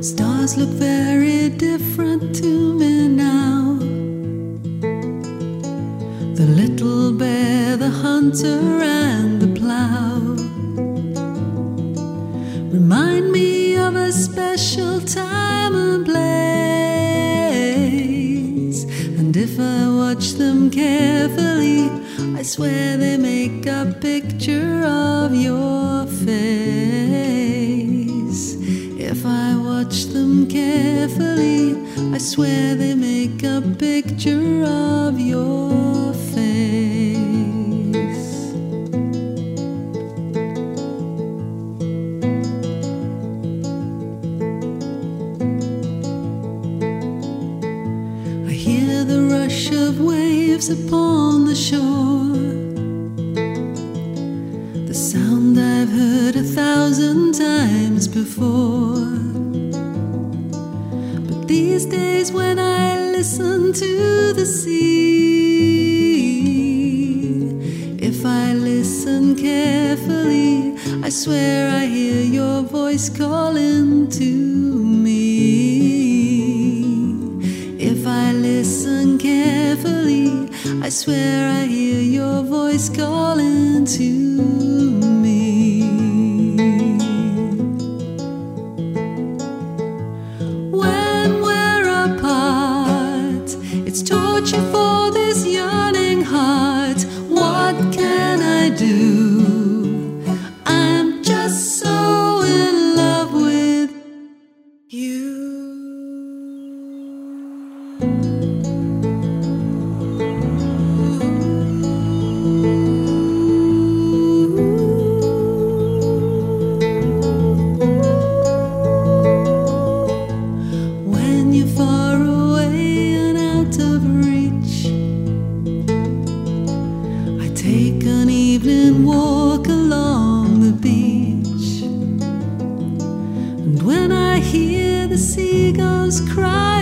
Stars look very different to me now. The little bear, the hunter, and the plow remind me of a special time and place. And if I watch them carefully, I swear they make a picture of your face. If I watch them carefully, I swear they make a picture of your face. I hear the rush of waves upon the shore, the sound I've heard 1,000 times before. But these days when I listen to the sea, if I listen carefully, I swear I hear your voice calling to me. If I listen carefully, I swear I hear your voice calling to me. When we're apart, it's torture for this yearning heart. What can I do? I'm just so in love with you. When you're far away and out of reach, I take an evening walk along the beach. And when I hear the seagulls cry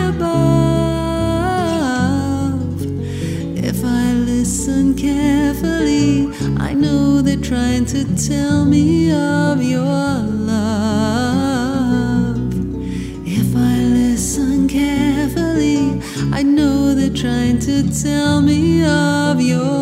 above, if I listen carefully, I know they're trying to tell me of your love. If I listen carefully, I know they're trying to tell me of your